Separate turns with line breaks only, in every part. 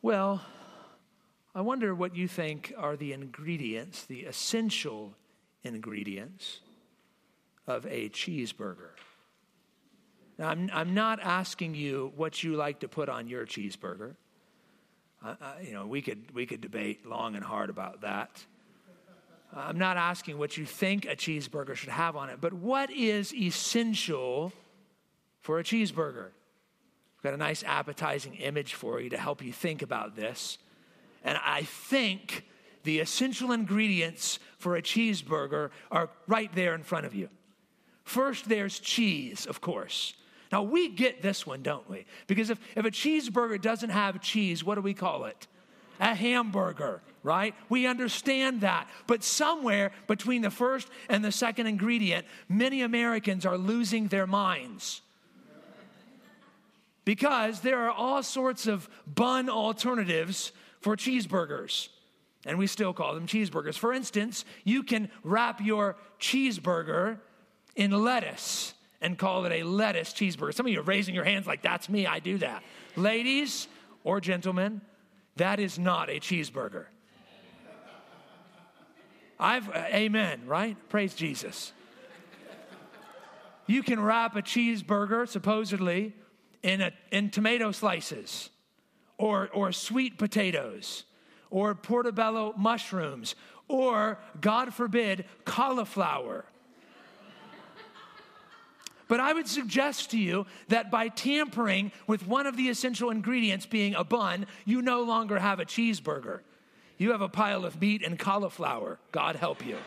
Well, I wonder what you think are the ingredients, the essential ingredients of a cheeseburger. Now, I'm not asking you what you like to put on your cheeseburger. We could debate long and hard about that. I'm not asking what you think a cheeseburger should have on it, but what is essential for a cheeseburger? I've got a nice appetizing image for you to help you think about this. And I think the essential ingredients for a cheeseburger are right there in front of you. First, there's cheese, of course. Now, we get this one, don't we? Because if a cheeseburger doesn't have cheese, what do we call it? A hamburger, right? We understand that. But somewhere between the first and the second ingredient, many Americans are losing their minds. Because there are all sorts of bun alternatives for cheeseburgers. And we still call them cheeseburgers. For instance, you can wrap your cheeseburger in lettuce and call it a lettuce cheeseburger. Some of you are raising your hands like, that's me, I do that. Ladies or gentlemen, that is not a cheeseburger. Amen, right? Praise Jesus. You can wrap a cheeseburger, supposedly, in tomato slices or sweet potatoes or portobello mushrooms or, God forbid, cauliflower. But I would suggest to you that by tampering with one of the essential ingredients being a bun, you no longer have a cheeseburger. You have a pile of meat and cauliflower. God help you.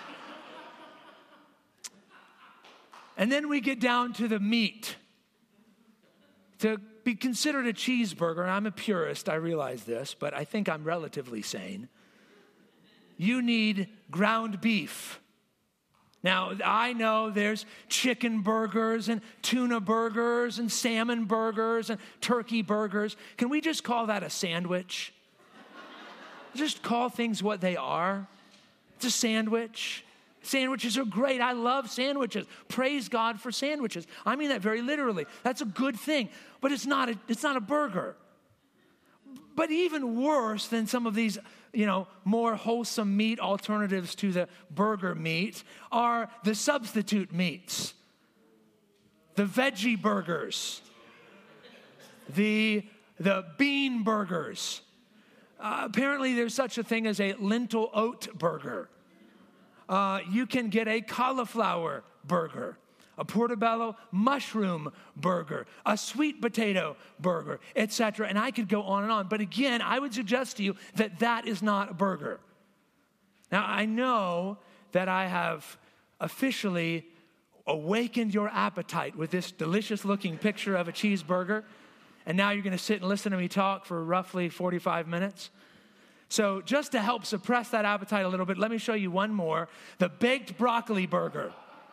And then we get down to the meat. To be considered a cheeseburger, and I'm a purist, I realize this, but I think I'm relatively sane. You need ground beef. Now, I know there's chicken burgers and tuna burgers and salmon burgers and turkey burgers. Can we just call that a sandwich? Just call things what they are. It's a sandwich. Sandwiches are great. I love sandwiches. Praise God for sandwiches. I mean that very literally. That's a good thing. But it's not a burger. But even worse than some of these, more wholesome meat alternatives to the burger meat are the substitute meats. The veggie burgers. The bean burgers. Apparently there's such a thing as a lentil oat burger. You can get a cauliflower burger, a portobello mushroom burger, a sweet potato burger, etc. And I could go on and on. But again, I would suggest to you that that is not a burger. Now, I know that I have officially awakened your appetite with this delicious-looking picture of a cheeseburger. And now you're going to sit and listen to me talk for roughly 45 minutes. So just to help suppress that appetite a little bit, let me show you one more, the baked broccoli burger.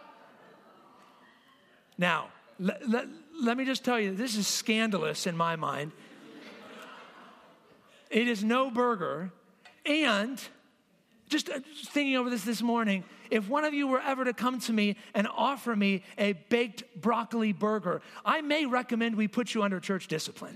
Now, let me just tell you, this is scandalous in my mind. It is no burger, and just thinking over this morning, if one of you were ever to come to me and offer me a baked broccoli burger, I may recommend we put you under church discipline.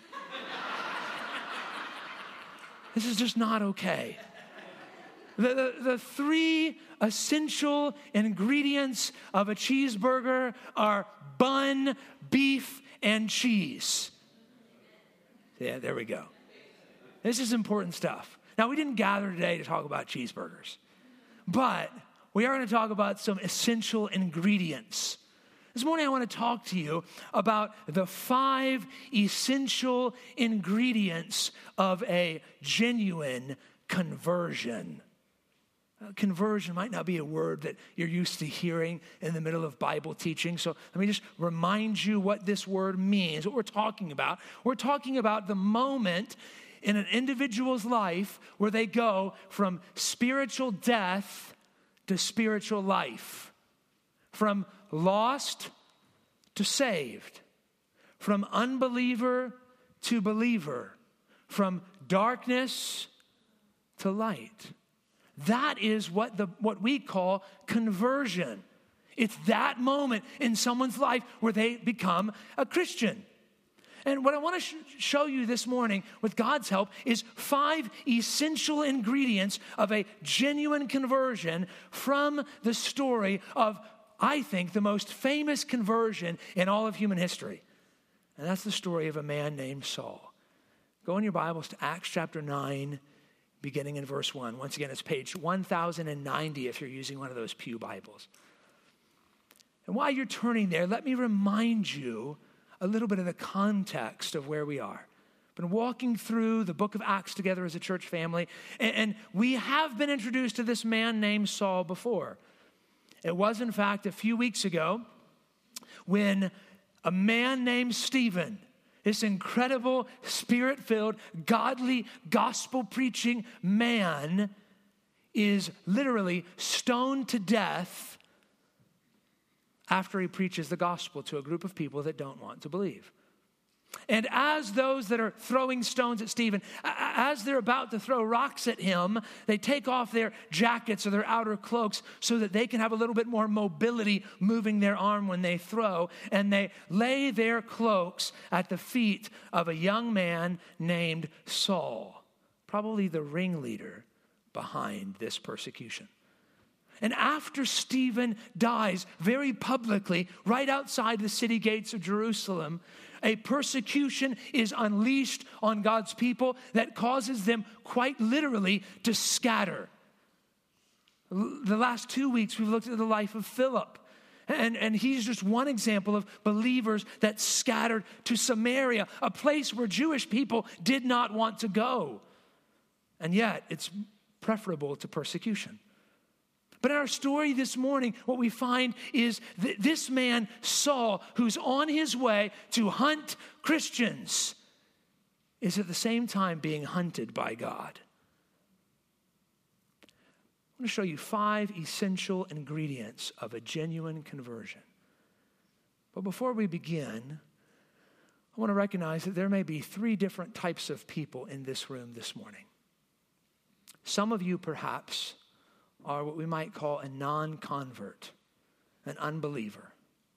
This is just not okay. The three essential ingredients of a cheeseburger are bun, beef, and cheese. Yeah, there we go. This is important stuff. Now, we didn't gather today to talk about cheeseburgers, but we are going to talk about some essential ingredients. This morning, I want to talk to you about the 5 essential ingredients of a genuine conversion. Conversion might not be a word that you're used to hearing in the middle of Bible teaching. So let me just remind you what this word means, what we're talking about. We're talking about the moment in an individual's life where they go from spiritual death to spiritual life. From lost to saved. From unbeliever to believer. From darkness to light. That is what we call conversion. It's that moment in someone's life where they become a Christian. And what I want to show you this morning with God's help is 5 essential ingredients of a genuine conversion from the story of, I think, the most famous conversion in all of human history. And that's the story of a man named Saul. Go in your Bibles to Acts chapter 9, beginning in verse 1. Once again, it's page 1090 if you're using one of those pew Bibles. And while you're turning there, let me remind you a little bit of the context of where we are. Been walking through the book of Acts together as a church family, and we have been introduced to this man named Saul before. It was, in fact, a few weeks ago when a man named Stephen, this incredible, spirit-filled, godly, gospel-preaching man, is literally stoned to death after he preaches the gospel to a group of people that don't want to believe. And as those that are throwing stones at Stephen, as they're about to throw rocks at him, they take off their jackets or their outer cloaks so that they can have a little bit more mobility moving their arm when they throw. And they lay their cloaks at the feet of a young man named Saul, probably the ringleader behind this persecution. And after Stephen dies very publicly, right outside the city gates of Jerusalem, a persecution is unleashed on God's people that causes them quite literally to scatter. The last 2 weeks, we've looked at the life of Philip. And he's just one example of believers that scattered to Samaria, a place where Jewish people did not want to go. And yet, it's preferable to persecution. But in our story this morning, what we find is that this man, Saul, who's on his way to hunt Christians, is at the same time being hunted by God. I'm going to show you 5 essential ingredients of a genuine conversion. But before we begin, I want to recognize that there may be 3 different types of people in this room this morning. Some of you perhaps are what we might call a non-convert, an unbeliever.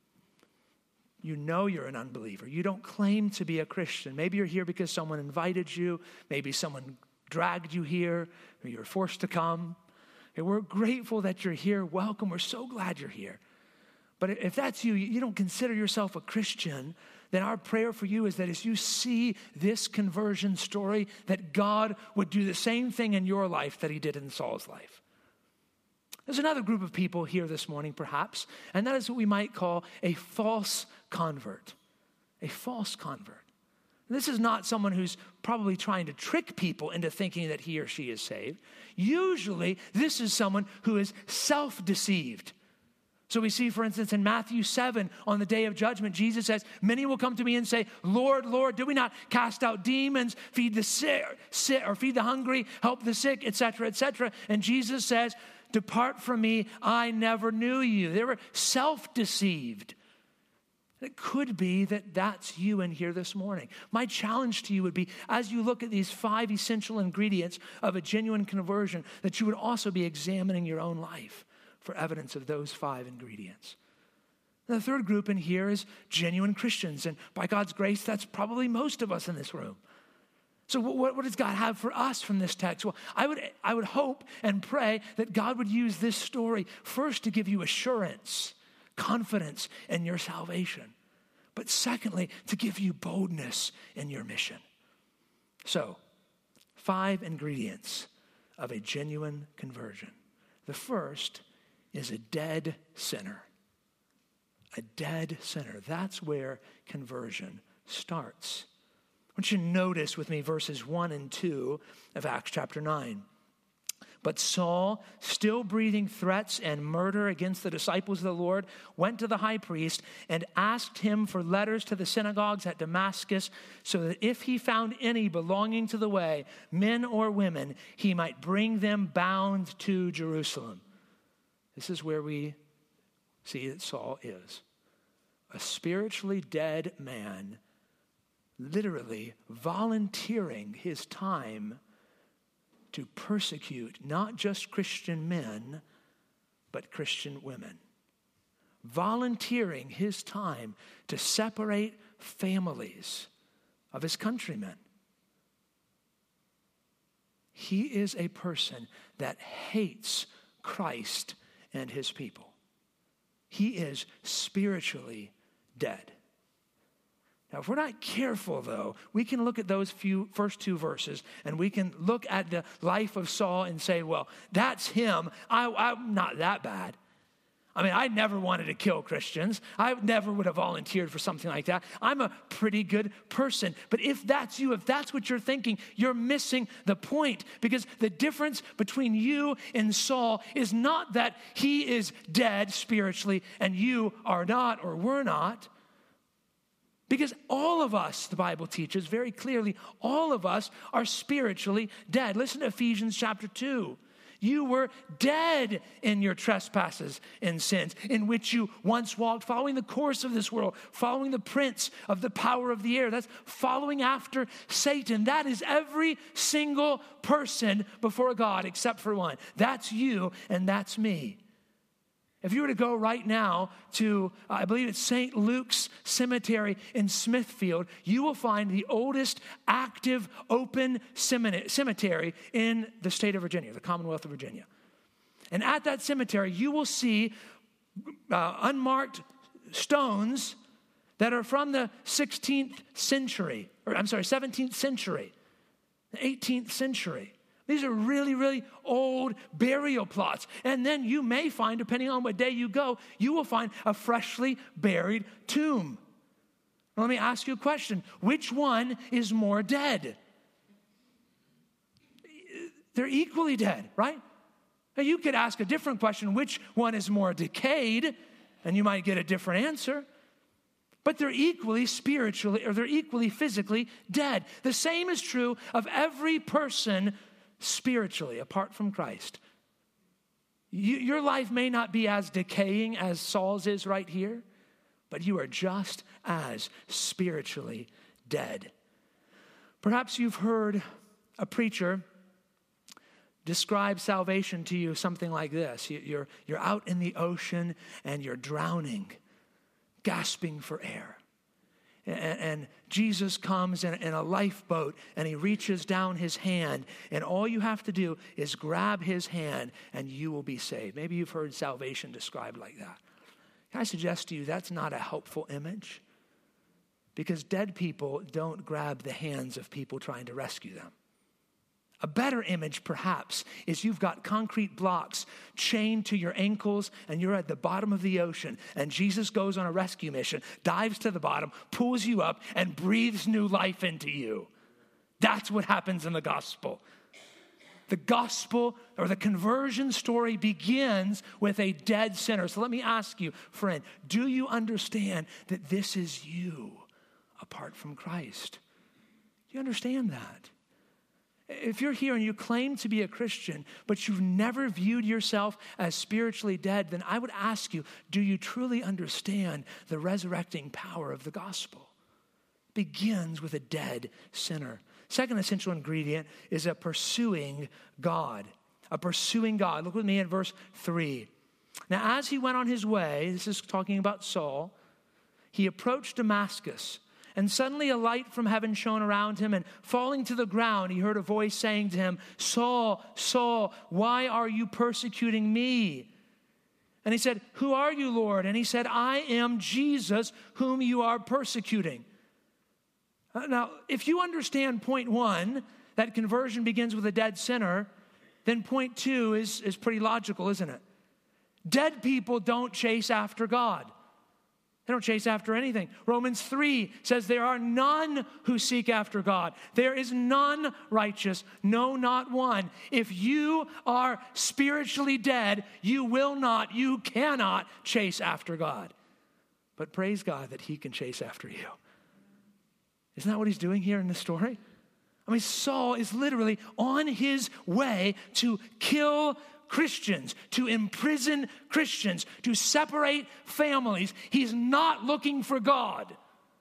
You know you're an unbeliever. You don't claim to be a Christian. Maybe you're here because someone invited you. Maybe someone dragged you here, or you're forced to come. And we're grateful that you're here. Welcome. We're so glad you're here. But if that's you, you don't consider yourself a Christian, then our prayer for you is that as you see this conversion story, that God would do the same thing in your life that he did in Saul's life. There's another group of people here this morning, perhaps, and that is what we might call a false convert. A false convert. This is not someone who's probably trying to trick people into thinking that he or she is saved. Usually, this is someone who is self-deceived. So we see, for instance, in Matthew 7, on the day of judgment, Jesus says, many will come to me and say, Lord, Lord, did we not cast out demons, feed the sick, or feed the hungry, help the sick, etc., etc.? And Jesus says, depart from me, I never knew you. They were self-deceived. It could be that that's you in here this morning. My challenge to you would be, as you look at these 5 essential ingredients of a genuine conversion, that you would also be examining your own life for evidence of those 5 ingredients. The third group in here is genuine Christians, and by God's grace, that's probably most of us in this room. So what does God have for us from this text? Well, I would hope and pray that God would use this story first to give you assurance, confidence in your salvation, but secondly, to give you boldness in your mission. So, 5 ingredients of a genuine conversion. The first is a dead sinner. A dead sinner. That's where conversion starts. I want you to notice with me verses 1 and 2 of Acts chapter 9. But Saul, still breathing threats and murder against the disciples of the Lord, went to the high priest and asked him for letters to the synagogues at Damascus, so that if he found any belonging to the way, men or women, he might bring them bound to Jerusalem. This is where we see that Saul is. A spiritually dead man, literally volunteering his time to persecute not just Christian men, but Christian women. Volunteering his time to separate families, of his countrymen. He is a person that hates Christ and his people. He is spiritually dead. Now, if we're not careful, though, we can look at those first two verses and we can look at the life of Saul and say, well, that's him. I'm not that bad. I mean, I never wanted to kill Christians. I never would have volunteered for something like that. I'm a pretty good person. But if that's you, if that's what you're thinking, you're missing the point. Because the difference between you and Saul is not that he is dead spiritually and you are not or were not. Because all of us, the Bible teaches very clearly, all of us are spiritually dead. Listen to Ephesians chapter 2. You were dead in your trespasses and sins, in which you once walked, following the course of this world, following the prince of the power of the air. That's following after Satan. That is every single person before God except for one. That's you and that's me. If you were to go right now to, I believe it's St. Luke's Cemetery in Smithfield, you will find the oldest active open cemetery in the state of Virginia, the Commonwealth of Virginia. And at that cemetery, you will see unmarked stones that are from the 17th century, the 18th century. These are really, really old burial plots. And then you may find, depending on what day you go, you will find a freshly buried tomb. Now, let me ask you a question. Which one is more dead? They're equally dead, right? Now, you could ask a different question. Which one is more decayed? And you might get a different answer. But they're equally spiritually, or they're equally physically dead. The same is true of every person spiritually, apart from Christ. Your life may not be as decaying as Saul's is right here, but you are just as spiritually dead. Perhaps you've heard a preacher describe salvation to you something like this. You're out in the ocean and you're drowning, gasping for air. And Jesus comes in a lifeboat and he reaches down his hand, and all you have to do is grab his hand and you will be saved. Maybe you've heard salvation described like that. Can I suggest to you that's not a helpful image? Because dead people don't grab the hands of people trying to rescue them. A better image, perhaps, is you've got concrete blocks chained to your ankles and you're at the bottom of the ocean, and Jesus goes on a rescue mission, dives to the bottom, pulls you up, and breathes new life into you. That's what happens in the gospel. The gospel, or the conversion story, begins with a dead sinner. So let me ask you, friend, do you understand that this is you apart from Christ? Do you understand that? If you're here and you claim to be a Christian, but you've never viewed yourself as spiritually dead, then I would ask you, do you truly understand the resurrecting power of the gospel? It begins with a dead sinner. Second essential ingredient is a pursuing God. A pursuing God. Look with me in verse 3. Now, as he went on his way, this is talking about Saul, he approached Damascus. And suddenly a light from heaven shone around him, and falling to the ground, he heard a voice saying to him, Saul, Saul, why are you persecuting me? And he said, who are you, Lord? And he said, I am Jesus, whom you are persecuting. Now, if you understand point one, that conversion begins with a dead sinner, then point two is pretty logical, isn't it? Dead people don't chase after God. They don't chase after anything. Romans 3 says there are none who seek after God. There is none righteous, no, not one. If you are spiritually dead, you cannot chase after God. But praise God that he can chase after you. Isn't that what he's doing here in this story? I mean, Saul is literally on his way to kill Christians, to imprison Christians, to separate families. He's not looking for God,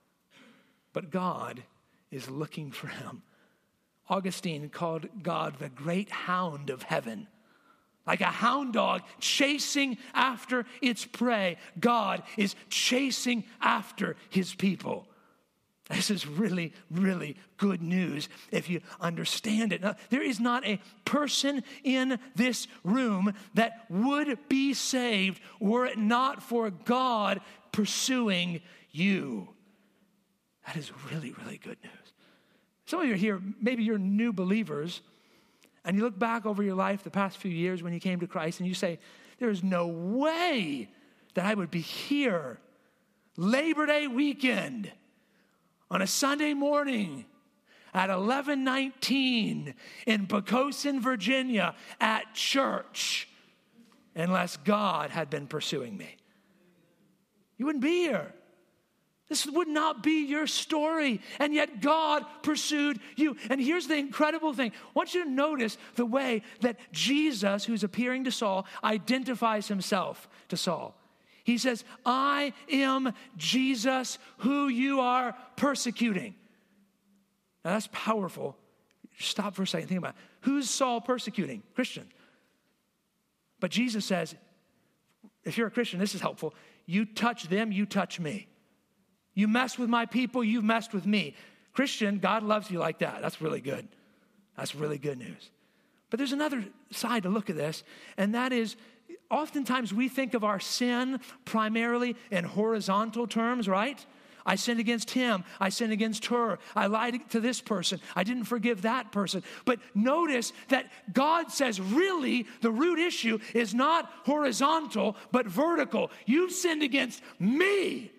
but God is looking for him. Augustine called God the great hound of heaven. Like a hound dog chasing after its prey, God is chasing after his people. This is really, really good news if you understand it. Now, there is not a person in this room that would be saved were it not for God pursuing you. That is really, really good news. Some of you are here, maybe you're new believers, and you look back over your life the past few years when you came to Christ, and you say, there is no way that I would be here Labor Day weekend on a Sunday morning at 11:19 in Poquoson, Virginia at church unless God had been pursuing me. You wouldn't be here. This would not be your story, and yet God pursued you. And here's the incredible thing. I want you to notice the way that Jesus, who's appearing to Saul, identifies himself to Saul. He says, I am Jesus who you are persecuting. Now that's powerful. Stop for a second, think about it. Who's Saul persecuting? Christian. But Jesus says, if you're a Christian, this is helpful. You touch them, you touch me. You mess with my people, you've messed with me. Christian, God loves you like that. That's really good. That's really good news. But there's another side to look at this, and that is oftentimes we think of our sin primarily in horizontal terms, right? I sinned against him. I sinned against her. I lied to this person. I didn't forgive that person. But notice that God says really the root issue is not horizontal, but vertical. You sinned against me.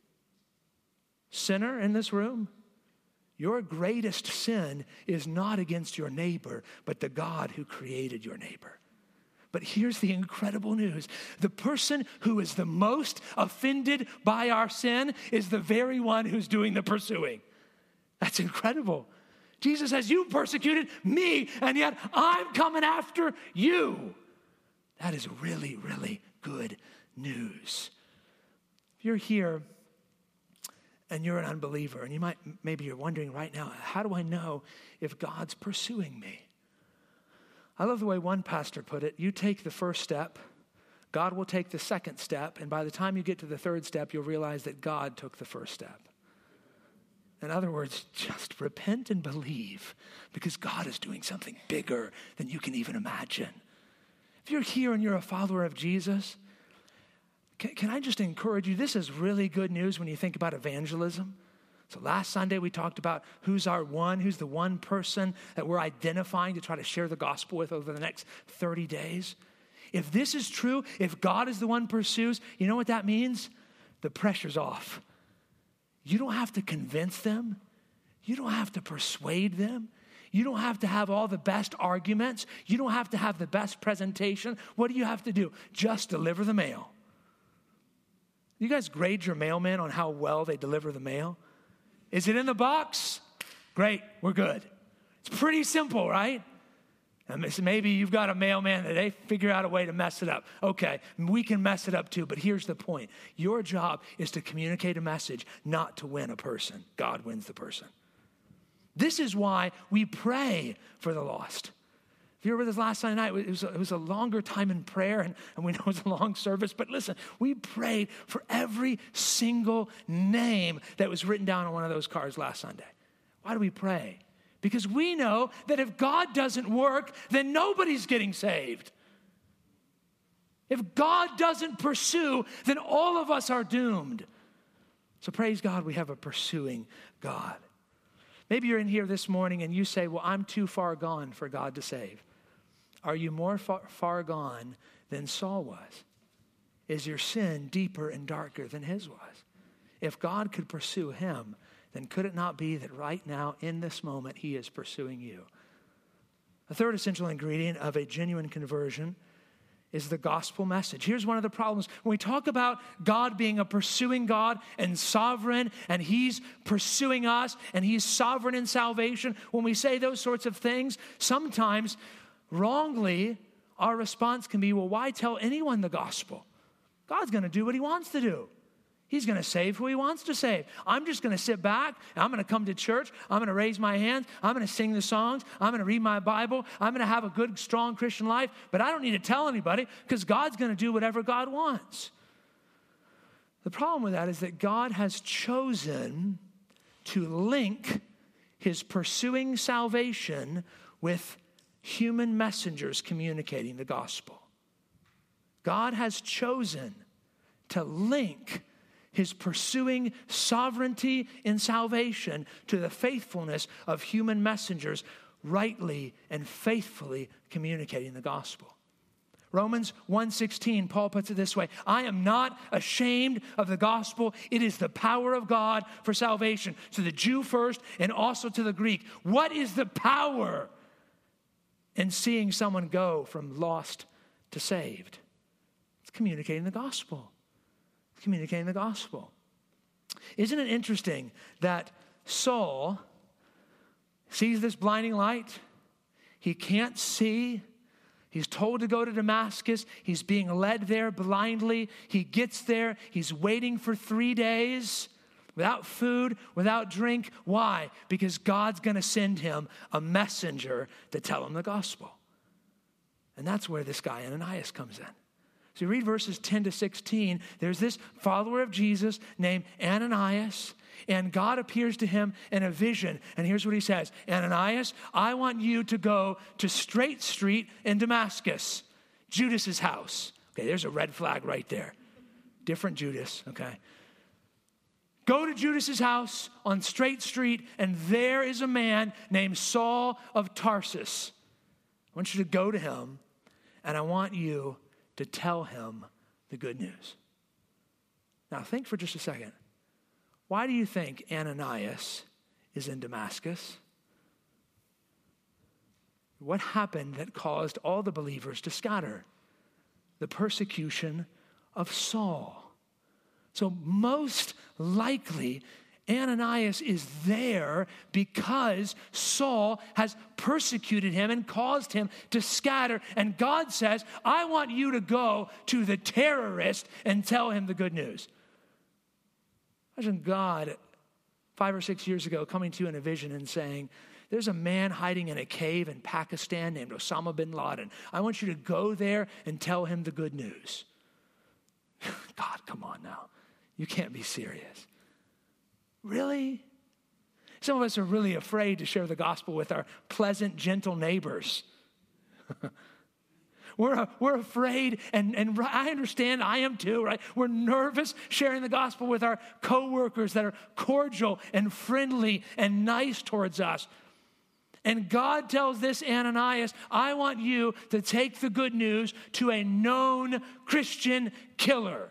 Sinner in this room, your greatest sin is not against your neighbor, but the God who created your neighbor. But here's the incredible news. The person who is the most offended by our sin is the very one who's doing the pursuing. That's incredible. Jesus says, you persecuted me, and yet I'm coming after you. That is really, really good news. If you're here and you're an unbeliever, and maybe you're wondering right now, how do I know if God's pursuing me? I love the way one pastor put it. You take the first step, God will take the second step, and by the time you get to the third step, you'll realize that God took the first step. In other words, just repent and believe, because God is doing something bigger than you can even imagine. If you're here and you're a follower of Jesus, can I just encourage you, this is really good news when you think about evangelism. So last Sunday we talked about who's the one person that we're identifying to try to share the gospel with over the next 30 days. If this is true, if God is the one pursues, you know what that means? The pressure's off. You don't have to convince them. You don't have to persuade them. You don't have to have all the best arguments. You don't have to have the best presentation. What do you have to do? Just deliver the mail. You guys grade your mailman on how well they deliver the mail? Is it in the box? Great, we're good. It's pretty simple, right? And maybe you've got a mailman that they figure out a way to mess it up. Okay, we can mess it up too, but here's the point. Your job is to communicate a message, not to win a person. God wins the person. This is why we pray for the lost. If you were with us last Sunday night, it was a longer time in prayer, and we know it was a long service, but listen, we prayed for every single name that was written down on one of those cards last Sunday. Why do we pray? Because we know that if God doesn't work, then nobody's getting saved. If God doesn't pursue, then all of us are doomed. So praise God, we have a pursuing God. Maybe you're in here this morning and you say, well, I'm too far gone for God to save. Are you more far gone than Saul was? Is your sin deeper and darker than his was? If God could pursue him, then could it not be that right now, in this moment, he is pursuing you? The third essential ingredient of a genuine conversion is the gospel message. Here's one of the problems. When we talk about God being a pursuing God and sovereign, and he's pursuing us, and he's sovereign in salvation, when we say those sorts of things, sometimes wrongly, our response can be, well, why tell anyone the gospel? God's going to do what he wants to do. He's going to save who he wants to save. I'm just going to sit back, and I'm going to come to church. I'm going to raise my hands. I'm going to sing the songs. I'm going to read my Bible. I'm going to have a good, strong Christian life, but I don't need to tell anybody because God's going to do whatever God wants. The problem with that is that God has chosen to link his pursuing salvation with human messengers communicating the gospel. God has chosen to link his pursuing sovereignty in salvation to the faithfulness of human messengers rightly and faithfully communicating the gospel. Romans 1:16, Paul puts it this way, I am not ashamed of the gospel. It is the power of God for salvation to the Jew first and also to the Greek. What is the power in seeing someone go from lost to saved? It's communicating the gospel. It's communicating the gospel. Isn't it interesting that Saul sees this blinding light? He can't see. He's told to go to Damascus. He's being led there blindly. He gets there. He's waiting for 3 days without food, without drink. Why? Because God's going to send him a messenger to tell him the gospel. And that's where this guy Ananias comes in. So you read verses 10 to 16. There's this follower of Jesus named Ananias, and God appears to him in a vision. And here's what he says, Ananias, I want you to go to Straight Street in Damascus, Judas's house. Okay, there's a red flag right there. Different Judas, okay. Go to Judas's house on Straight Street, and there is a man named Saul of Tarsus. I want you to go to him, and I want you to tell him the good news. Now think for just a second. Why do you think Ananias is in Damascus? What happened that caused all the believers to scatter? The persecution of Saul. So most likely, Ananias is there because Saul has persecuted him and caused him to scatter. And God says, I want you to go to the terrorist and tell him the good news. Imagine God 5 or 6 years ago coming to you in a vision and saying, there's a man hiding in a cave in Pakistan named Osama bin Laden. I want you to go there and tell him the good news. God, come on now. You can't be serious. Really? Some of us are really afraid to share the gospel with our pleasant, gentle neighbors. We're afraid, and I understand, I am too, right? We're nervous sharing the gospel with our coworkers that are cordial and friendly and nice towards us. And God tells this Ananias, I want you to take the good news to a known Christian killer.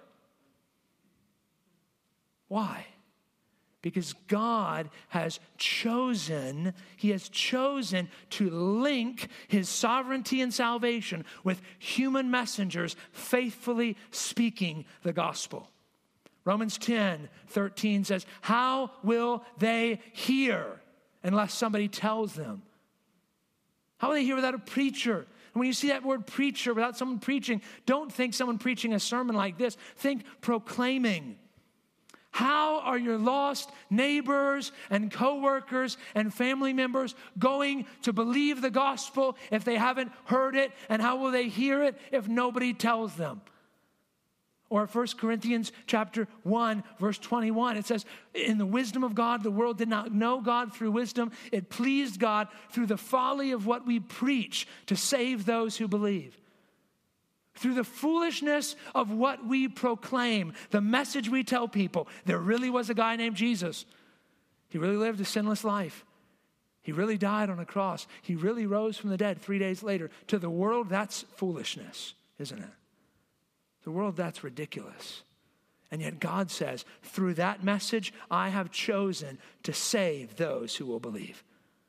Why? Because God has chosen, he has chosen to link his sovereignty and salvation with human messengers faithfully speaking the gospel. Romans 10:13 says, how will they hear unless somebody tells them? How will they hear without a preacher? And when you see that word preacher, without someone preaching, don't think someone preaching a sermon like this. Think proclaiming. How are your lost neighbors and coworkers and family members going to believe the gospel if they haven't heard it? And how will they hear it if nobody tells them? Or 1 Corinthians chapter 1, verse 21, it says, in the wisdom of God, the world did not know God through wisdom. It pleased God through the folly of what we preach to save those who believe. Through the foolishness of what we proclaim, the message we tell people, there really was a guy named Jesus. He really lived a sinless life. He really died on a cross. He really rose from the dead 3 days later. To the world, that's foolishness, isn't it? The world, that's ridiculous. And yet God says, through that message, I have chosen to save those who will believe.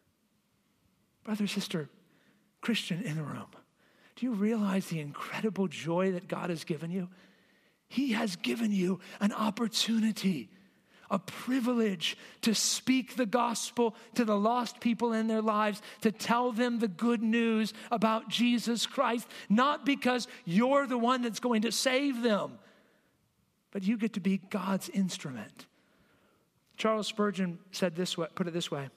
Brother, sister, Christian in the room, do you realize the incredible joy that God has given you? He has given you an opportunity, a privilege to speak the gospel to the lost people in their lives, to tell them the good news about Jesus Christ, not because you're the one that's going to save them, but you get to be God's instrument. Charles Spurgeon said this way, put it this way,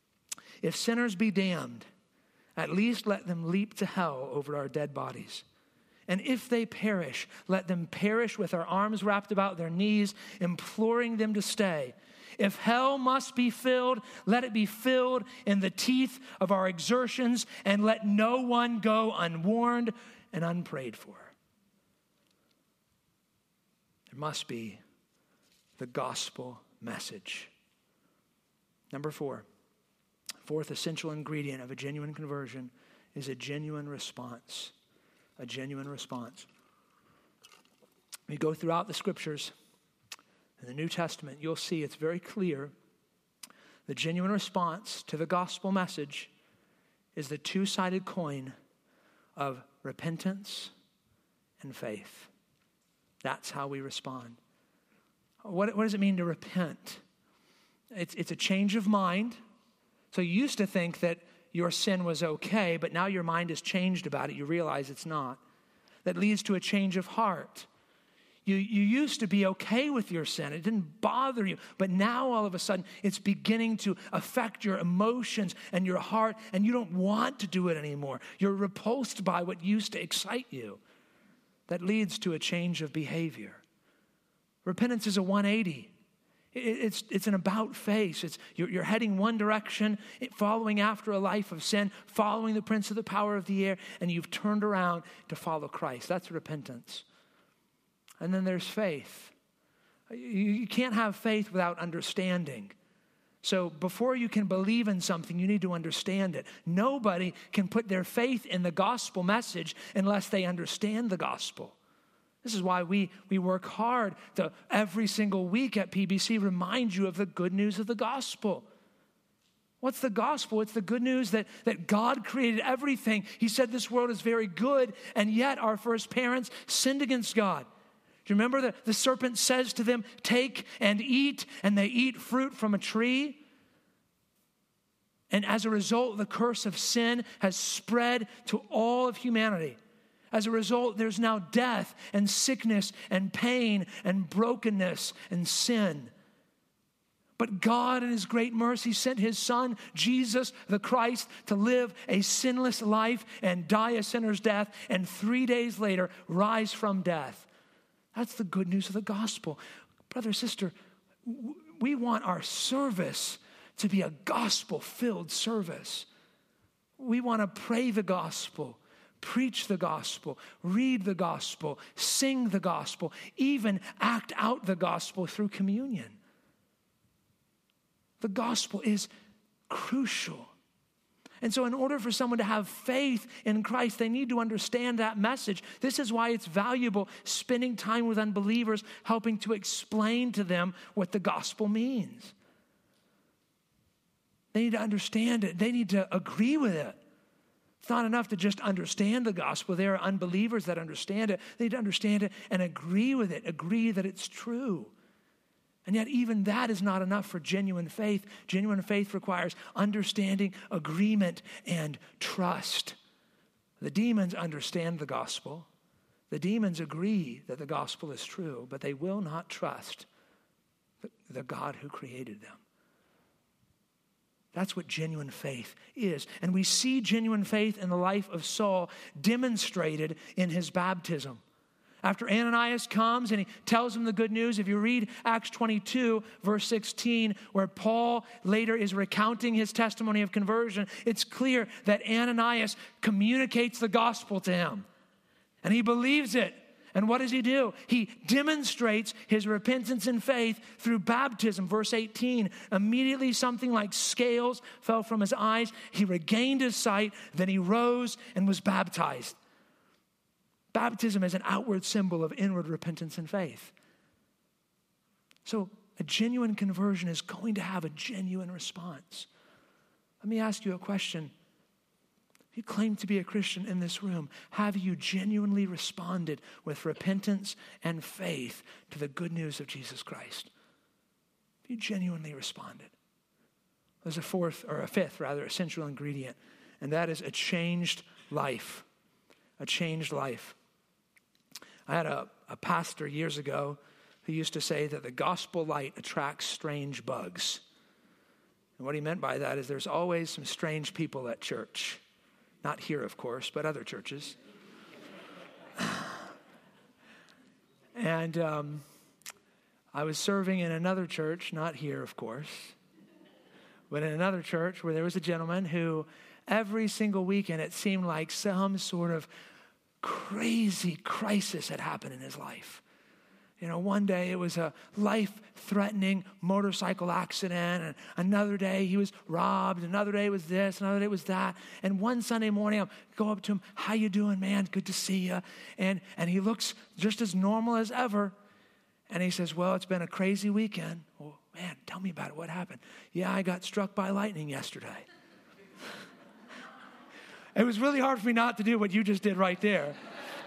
if sinners be damned, at least let them leap to hell over our dead bodies. And if they perish, let them perish with our arms wrapped about their knees, imploring them to stay. If hell must be filled, let it be filled in the teeth of our exertions, and let no one go unwarned and unprayed for. There must be the gospel message. Number 4, fourth essential ingredient of a genuine conversion is a genuine response. A genuine response. We go throughout the scriptures in the New Testament, you'll see it's very clear. The genuine response to the gospel message is the two-sided coin of repentance and faith. That's how we respond. What does it mean to repent? It's a change of mind. So you used to think that your sin was okay, but now your mind has changed about it. You realize it's not. That leads to a change of heart. You used to be okay with your sin. It didn't bother you. But now all of a sudden, it's beginning to affect your emotions and your heart, and you don't want to do it anymore. You're repulsed by what used to excite you. That leads to a change of behavior. Repentance is a 180. It's an about face. You're heading one direction, following after a life of sin, following the prince of the power of the air, and you've turned around to follow Christ. That's repentance. And then there's faith. You can't have faith without understanding. So before you can believe in something, you need to understand it. Nobody can put their faith in the gospel message unless they understand the gospel. This is why we work hard to every single week at PBC remind you of the good news of the gospel. What's the gospel? It's the good news that God created everything. He said this world is very good, and yet our first parents sinned against God. Do you remember that the serpent says to them, take and eat, and they eat fruit from a tree? And as a result, the curse of sin has spread to all of humanity. As a result, there's now death and sickness and pain and brokenness and sin. But God in his great mercy sent his son, Jesus the Christ, to live a sinless life and die a sinner's death, and 3 days later rise from death. That's the good news of the gospel. Brother, sister, we want our service to be a gospel-filled service. We want to pray the gospel, preach the gospel, read the gospel, sing the gospel, even act out the gospel through communion. The gospel is crucial. And so in order for someone to have faith in Christ, they need to understand that message. This is why it's valuable spending time with unbelievers, helping to explain to them what the gospel means. They need to understand it. They need to agree with it. It's not enough to just understand the gospel. There are unbelievers that understand it. They need to understand it and agree with it, agree that it's true. And yet even that is not enough for genuine faith. Genuine faith requires understanding, agreement, and trust. The demons understand the gospel. The demons agree that the gospel is true, but they will not trust the God who created them. That's what genuine faith is. And we see genuine faith in the life of Saul demonstrated in his baptism. After Ananias comes and he tells him the good news, if you read Acts 22, verse 16, where Paul later is recounting his testimony of conversion, it's clear that Ananias communicates the gospel to him. And he believes it. And what does he do? He demonstrates his repentance and faith through baptism. Verse 18, immediately something like scales fell from his eyes. He regained his sight. Then he rose and was baptized. Baptism is an outward symbol of inward repentance and faith. So a genuine conversion is going to have a genuine response. Let me ask you a question. If you claim to be a Christian in this room, have you genuinely responded with repentance and faith to the good news of Jesus Christ? Have you genuinely responded? There's a fifth essential ingredient, and that is a changed life. A changed life. I had a pastor years ago who used to say that the gospel light attracts strange bugs. And what he meant by that is there's always some strange people at church. Not here, of course, but other churches. I was serving in another church, not here, of course, but in another church where there was a gentleman who every single weekend it seemed like some sort of crazy crisis had happened in his life. You know, one day it was a life-threatening motorcycle accident, and another day he was robbed, another day it was this, another day it was that. And one Sunday morning, I go up to him, "How you doing, man? Good to see you." And he looks just as normal as ever. And he says, "Well, it's been a crazy weekend." "Well, man, tell me about it. What happened?" "Yeah, I got struck by lightning yesterday." It was really hard for me not to do what you just did right there.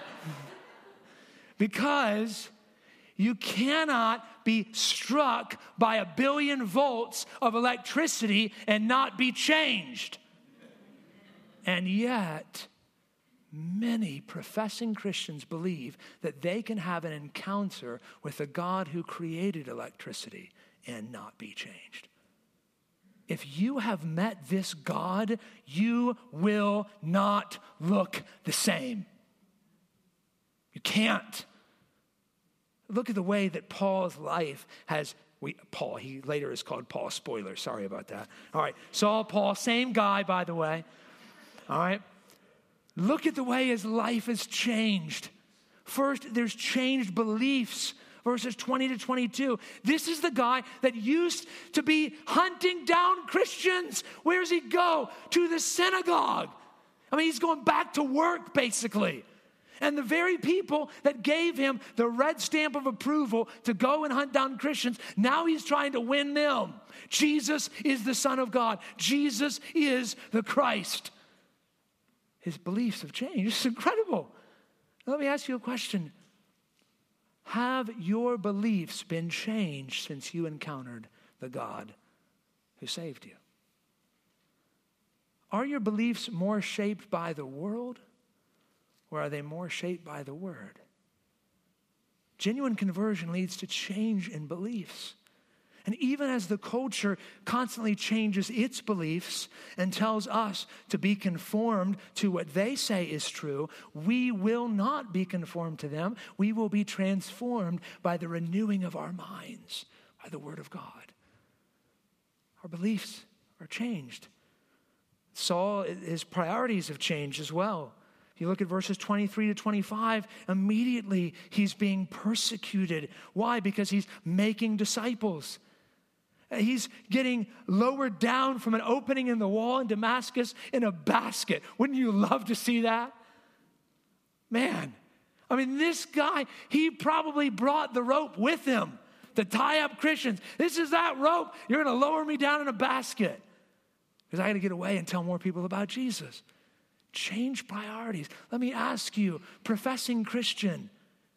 Because you cannot be struck by 1 billion volts of electricity and not be changed. And yet, many professing Christians believe that they can have an encounter with the God who created electricity and not be changed. If you have met this God, you will not look the same. You can't. Look at the way that Paul's life has, he later is called Paul, spoiler, sorry about that. All right, Saul, Paul, same guy, by the way. All right, look at the way his life has changed. First, there's changed beliefs. Verses 20 to 22. This is the guy that used to be hunting down Christians. Where does he go? To the synagogue. I mean, he's going back to work, basically. And the very people that gave him the red stamp of approval to go and hunt down Christians, now he's trying to win them. Jesus is the Son of God. Jesus is the Christ. His beliefs have changed. It's incredible. Let me ask you a question. Have your beliefs been changed since you encountered the God who saved you? Are your beliefs more shaped by the world, or are they more shaped by the Word? Genuine conversion leads to change in beliefs. And even as the culture constantly changes its beliefs and tells us to be conformed to what they say is true, we will not be conformed to them. We will be transformed by the renewing of our minds, by the Word of God. Our beliefs are changed. Saul, his priorities have changed as well. If you look at verses 23 to 25, immediately he's being persecuted. Why? Because he's making disciples. He's getting lowered down from an opening in the wall in Damascus in a basket. Wouldn't you love to see that? Man, I mean, this guy, he probably brought the rope with him to tie up Christians. This is that rope. You're going to lower me down in a basket because I got to get away and tell more people about Jesus. Change priorities. Let me ask you, professing Christian,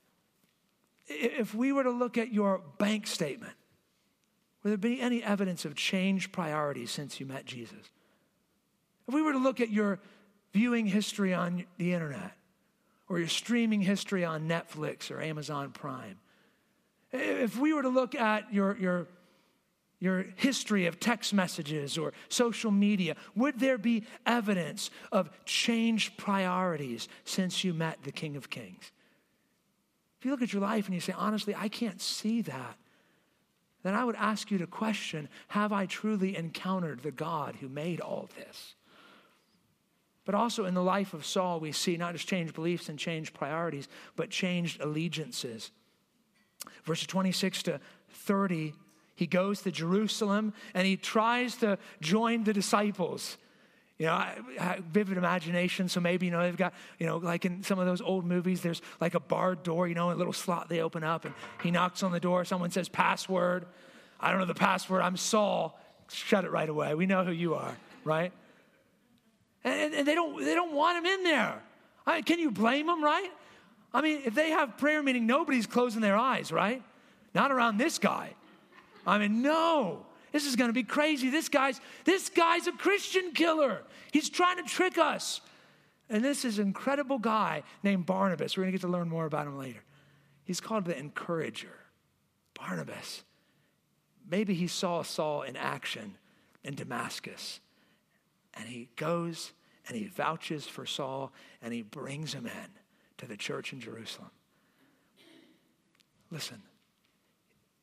if we were to look at your bank statement, would there be any evidence of changed priorities since you met Jesus? If we were to look at your viewing history on the internet, or your streaming history on Netflix or Amazon Prime, if we were to look at your history of text messages or social media, would there be evidence of changed priorities since you met the King of Kings? If you look at your life and you say, honestly, I can't see that, then I would ask you to question, have I truly encountered the God who made all this? But also in the life of Saul, we see not just changed beliefs and changed priorities, but changed allegiances. Verses 26 to 30, he goes to Jerusalem and he tries to join the disciples. You know, I have vivid imagination, so maybe, they've got, like in some of those old movies, there's like a barred door, a little slot they open up, and he knocks on the door. Someone says, password. I don't know the password. I'm Saul. Shut it right away. We know who you are, right? And they don't want him in there. Can you blame them, right? I mean, if they have prayer meeting, nobody's closing their eyes, right? Not around this guy. I mean, no. This is going to be crazy. This guy's a Christian killer. He's trying to trick us. And this is an incredible guy named Barnabas. We're going to get to learn more about him later. He's called the encourager. Barnabas. Maybe he saw Saul in action in Damascus. And he goes and he vouches for Saul and he brings him in to the church in Jerusalem. Listen,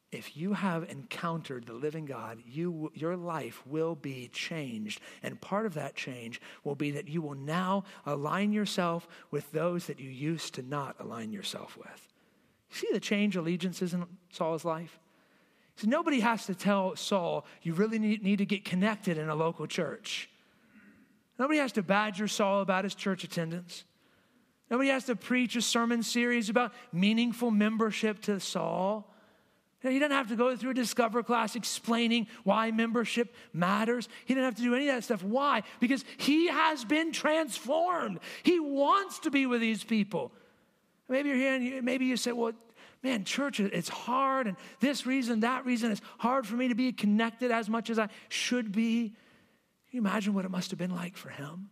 if you have encountered the living God, your life will be changed. And part of that change will be that you will now align yourself with those that you used to not align yourself with. You see the change allegiances in Saul's life? So nobody has to tell Saul, you really need to get connected in a local church. Nobody has to badger Saul about his church attendance. Nobody has to preach a sermon series about meaningful membership to Saul. He doesn't have to go through a Discover class explaining why membership matters. He didn't have to do any of that stuff. Why? Because he has been transformed. He wants to be with these people. Maybe you're here and maybe you say, well, man, church, it's hard, and this reason, that reason, it's hard for me to be connected as much as I should be. Can you imagine what it must have been like for him?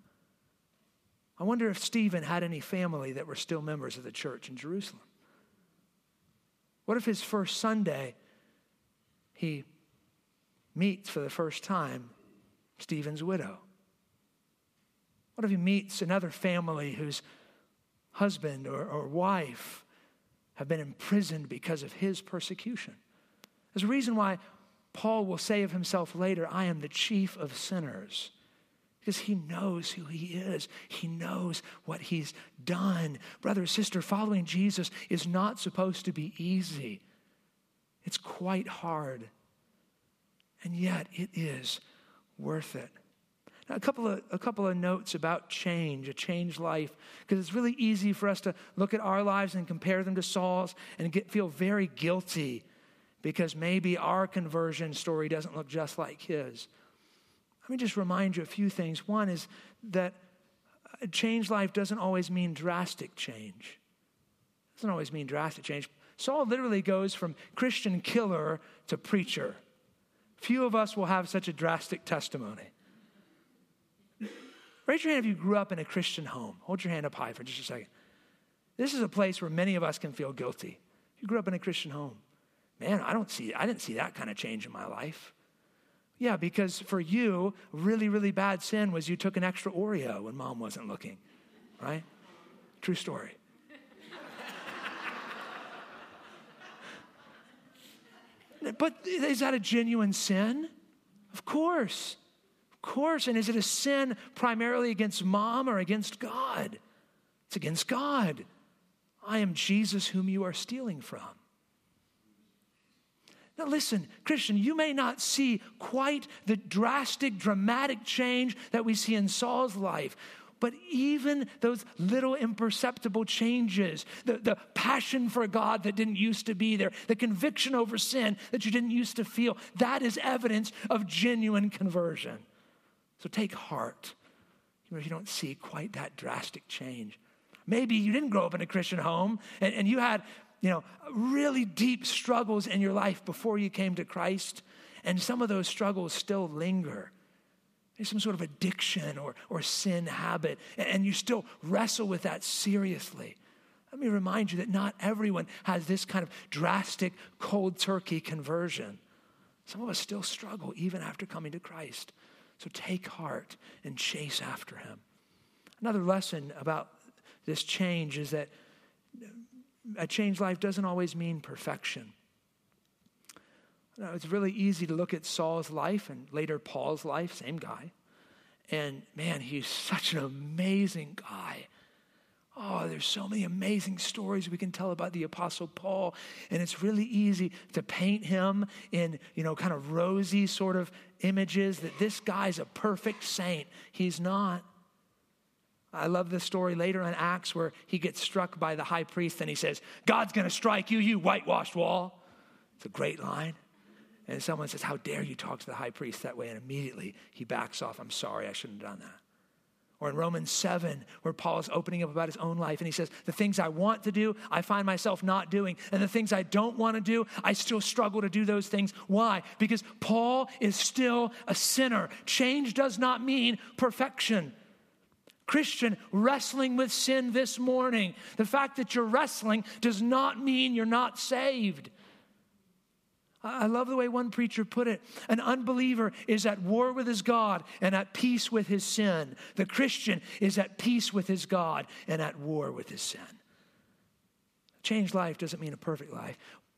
I wonder if Stephen had any family that were still members of the church in Jerusalem. What if his first Sunday, he meets for the first time Stephen's widow? What if he meets another family whose husband or wife have been imprisoned because of his persecution? There's a reason why Paul will say of himself later, I am the chief of sinners. Because he knows who he is. He knows what he's done. Brother, sister, following Jesus is not supposed to be easy. It's quite hard. And yet it is worth it. Now, a couple of notes about change, a changed life, because it's really easy for us to look at our lives and compare them to Saul's and feel very guilty because maybe our conversion story doesn't look just like his. Let me just remind you a few things. One is that a changed life doesn't always mean drastic change. It doesn't always mean drastic change. Saul literally goes from Christian killer to preacher. Few of us will have such a drastic testimony. Raise your hand if you grew up in a Christian home. Hold your hand up high for just a second. This is a place where many of us can feel guilty. If you grew up in a Christian home, man, I didn't see that kind of change in my life. Yeah, because for you, really, really bad sin was you took an extra Oreo when mom wasn't looking, right? True story. But is that a genuine sin? Of course. Of course. And is it a sin primarily against mom or against God? It's against God. I am Jesus whom you are stealing from. Now listen, Christian, you may not see quite the drastic, dramatic change that we see in Saul's life, but even those little imperceptible changes, the passion for God that didn't used to be there, the conviction over sin that you didn't used to feel, that is evidence of genuine conversion. So take heart if you don't see quite that drastic change. Maybe you didn't grow up in a Christian home and you had really deep struggles in your life before you came to Christ, and some of those struggles still linger. There's some sort of addiction or sin habit, and you still wrestle with that seriously. Let me remind you that not everyone has this kind of drastic, cold turkey conversion. Some of us still struggle even after coming to Christ. So take heart and chase after him. Another lesson about this change is that a changed life doesn't always mean perfection. It's really easy to look at Saul's life and later Paul's life, same guy. And man, he's such an amazing guy. Oh, there's so many amazing stories we can tell about the Apostle Paul. And it's really easy to paint him in, kind of rosy sort of images that this guy's a perfect saint. He's not. I love the story later in Acts where he gets struck by the high priest and he says, God's going to strike you, you whitewashed wall. It's a great line. And someone says, how dare you talk to the high priest that way? And immediately he backs off. I'm sorry, I shouldn't have done that. Or in Romans 7, where Paul is opening up about his own life and he says, the things I want to do, I find myself not doing. And the things I don't want to do, I still struggle to do those things. Why? Because Paul is still a sinner. Change does not mean perfection. Christian, wrestling with sin this morning, the fact that you're wrestling does not mean you're not saved. I love the way one preacher put it. An unbeliever is at war with his God and at peace with his sin. The Christian is at peace with his God and at war with his sin. A changed life doesn't mean a perfect life.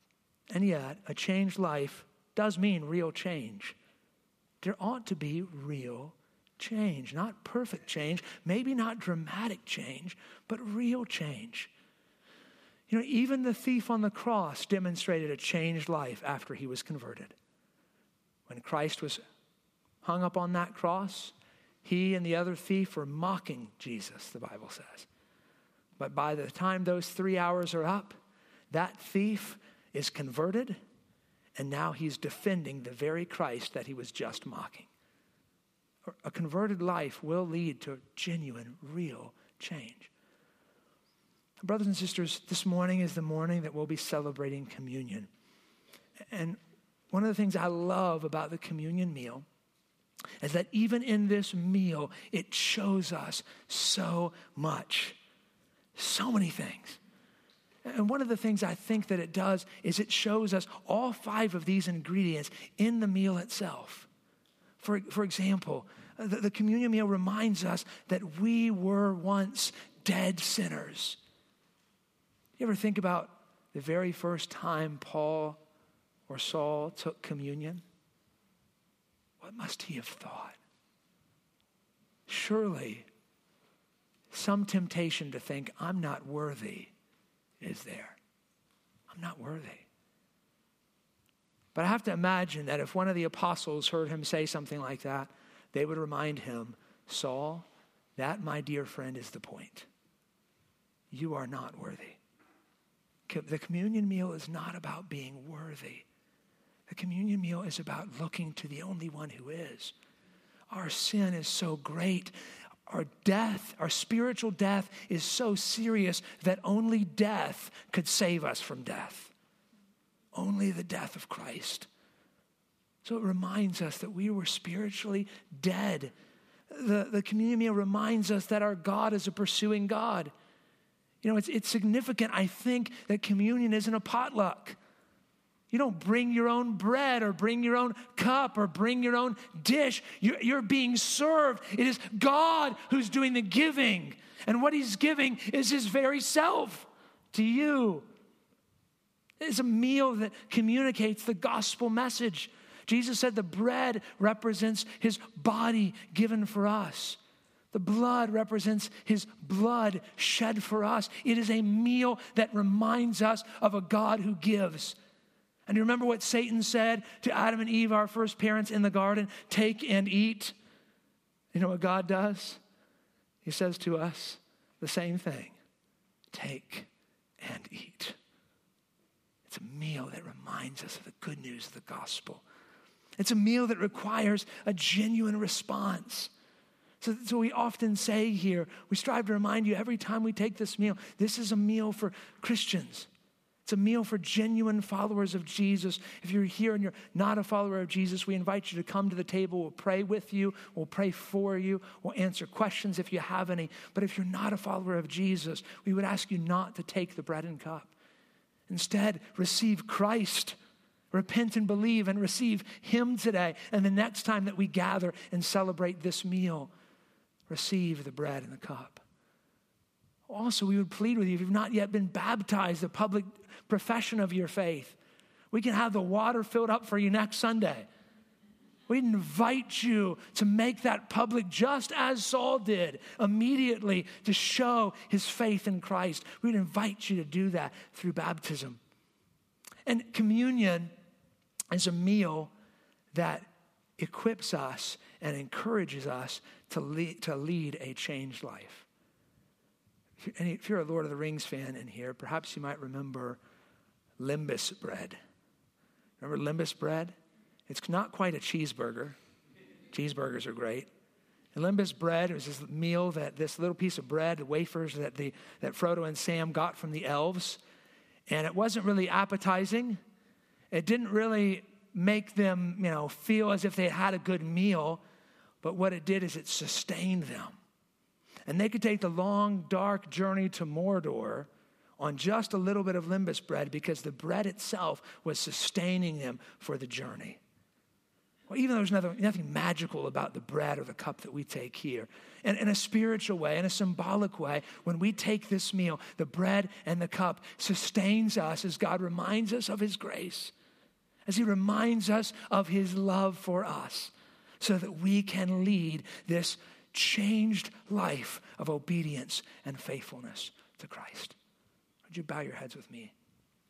And yet, a changed life does mean real change. There ought to be real change, not perfect change, maybe not dramatic change, but real change. You know, even the thief on the cross demonstrated a changed life after he was converted. When Christ was hung up on that cross, he and the other thief were mocking Jesus, the Bible says. But by the time those 3 hours are up, that thief is converted, and now he's defending the very Christ that he was just mocking. A converted life will lead to genuine, real change. Brothers and sisters, this morning is the morning that we'll be celebrating communion. And one of the things I love about the communion meal is that even in this meal, it shows us so much, so many things. And one of the things I think that it does is it shows us all 5 of these ingredients in the meal itself. For example, the communion meal reminds us that we were once dead sinners. You ever think about the very first time Paul or Saul took communion? What must he have thought? Surely some temptation to think, I'm not worthy, is there. I'm not worthy. But I have to imagine that if one of the apostles heard him say something like that, they would remind him, Saul, that, my dear friend, is the point. You are not worthy. The communion meal is not about being worthy. The communion meal is about looking to the only one who is. Our sin is so great. Our death, our spiritual death is so serious that only death could save us from death. Only the death of Christ. So it reminds us that we were spiritually dead. The communion meal reminds us that our God is a pursuing God. You know, it's significant, I think, that communion isn't a potluck. You don't bring your own bread or bring your own cup or bring your own dish. You're being served. It is God who's doing the giving. And what he's giving is his very self to you. It's a meal that communicates the gospel message. Jesus said the bread represents his body given for us. The blood represents his blood shed for us. It is a meal that reminds us of a God who gives. And you remember what Satan said to Adam and Eve, our first parents in the garden? Take and eat. You know what God does? He says to us the same thing. Take and eat. It's a meal that reminds us of the good news of the gospel. It's a meal that requires a genuine response. So we often say here, we strive to remind you every time we take this meal, this is a meal for Christians. It's a meal for genuine followers of Jesus. If you're here and you're not a follower of Jesus, we invite you to come to the table. We'll pray with you. We'll pray for you. We'll answer questions if you have any. But if you're not a follower of Jesus, we would ask you not to take the bread and cup. Instead, receive Christ. Repent and believe and receive him today. And the next time that we gather and celebrate this meal, receive the bread and the cup. Also, we would plead with you, if you've not yet been baptized, the public profession of your faith, we can have the water filled up for you next Sunday. We invite you to make that public just as Saul did immediately to show his faith in Christ. We'd invite you to do that through baptism. And communion is a meal that equips us and encourages us to lead a changed life. If you're a Lord of the Rings fan in here, perhaps you might remember Limbus bread. Remember Limbus bread? It's not quite a cheeseburger. Cheeseburgers are great. And Limbus bread was this meal this little piece of bread, wafers that Frodo and Sam got from the elves. And it wasn't really appetizing. It didn't really make them, feel as if they had a good meal. But what it did is it sustained them. And they could take the long, dark journey to Mordor on just a little bit of Limbus bread because the bread itself was sustaining them for the journey. Well, even though there's nothing magical about the bread or the cup that we take here. And in a spiritual way, in a symbolic way, when we take this meal, the bread and the cup sustains us as God reminds us of his grace, as he reminds us of his love for us, so that we can lead this changed life of obedience and faithfulness to Christ. Would you bow your heads with me?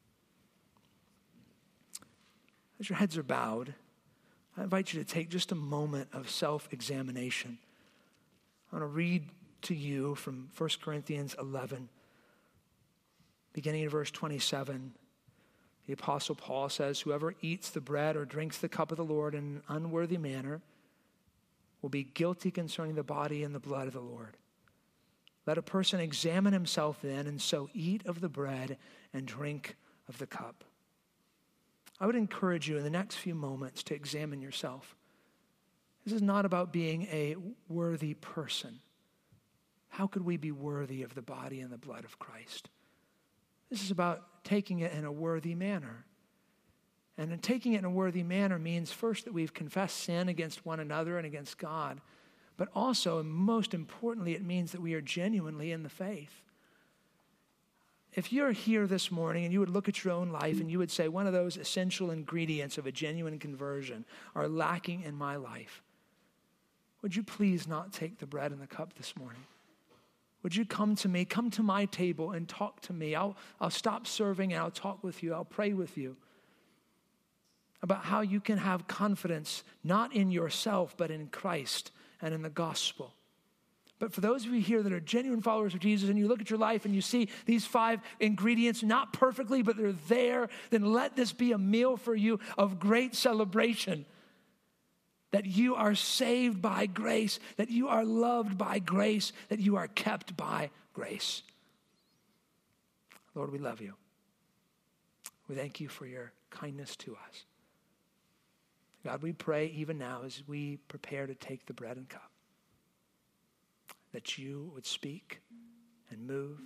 As your heads are bowed, I invite you to take just a moment of self-examination. I want to read to you from 1 Corinthians 11, beginning in verse 27. The Apostle Paul says, "Whoever eats the bread or drinks the cup of the Lord in an unworthy manner will be guilty concerning the body and the blood of the Lord. Let a person examine himself then, and so eat of the bread and drink of the cup." I would encourage you in the next few moments to examine yourself. This is not about being a worthy person. How could we be worthy of the body and the blood of Christ? This is about taking it in a worthy manner. And in taking it in a worthy manner means first that we've confessed sin against one another and against God. But also, and most importantly, it means that we are genuinely in the faith. If you're here this morning and you would look at your own life and you would say one of those essential ingredients of a genuine conversion are lacking in my life, would you please not take the bread and the cup this morning? Would you come to me, come to my table and talk to me? I'll stop serving and I'll talk with you. I'll pray with you about how you can have confidence not in yourself but in Christ and in the gospel. But for those of you here that are genuine followers of Jesus and you look at your life and you see these 5 ingredients, not perfectly, but they're there, then let this be a meal for you of great celebration. That you are saved by grace, that you are loved by grace, that you are kept by grace. Lord, we love you. We thank you for your kindness to us. God, we pray even now as we prepare to take the bread and cup, that you would speak and move.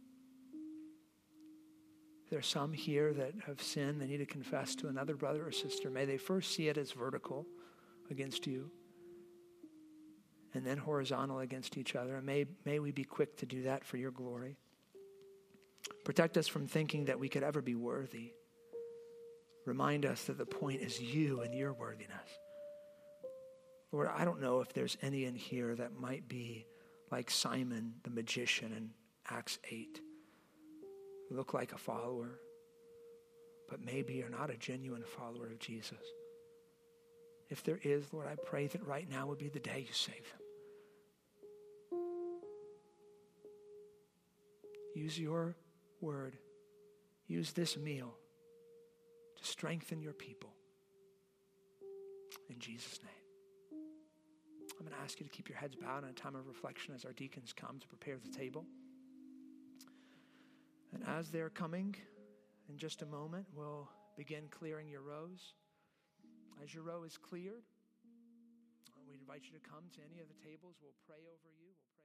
If there are some here that have sinned, they need to confess to another brother or sister. May they first see it as vertical against you, and then horizontal against each other. And may we be quick to do that for your glory. Protect us from thinking that we could ever be worthy. Remind us that the point is you and your worthiness. Lord, I don't know if there's any in here that might be like Simon the magician in Acts 8. You look like a follower, but maybe you're not a genuine follower of Jesus. If there is, Lord, I pray that right now would be the day you save them. Use your word. Use this meal to strengthen your people. In Jesus' name. I'm going to ask you to keep your heads bowed in a time of reflection as our deacons come to prepare the table. And as they're coming, in just a moment, we'll begin clearing your rows. As your row is cleared, we invite you to come to any of the tables. We'll pray over you.